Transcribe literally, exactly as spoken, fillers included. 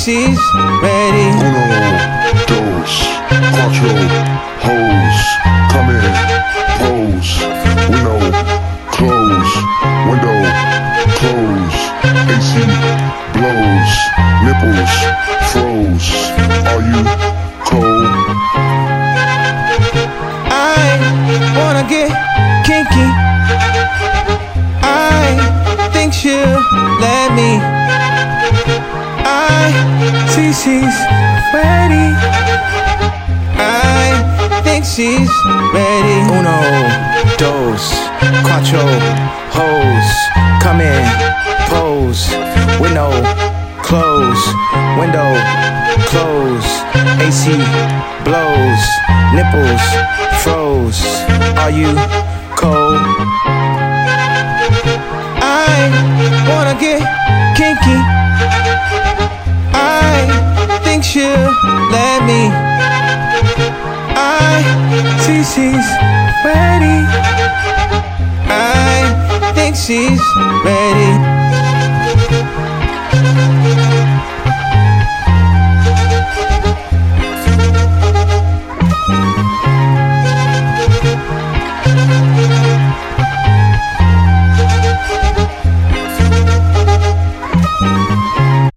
she's ready. Uno, dos, cuatro, hoes, come in, pose, window, close, window, close, A C blows, nipples, froze, are you cold? I wanna get kinky. I think she'll let me. I see she's ready. I think she's ready. Uno, dos, cuatro, hoes, come in, pose, window, close, window, close, A C blows, nipples, froze, are you cold? I wanna get kinky. I think she'll let me. I see she's ready. I think she's ready.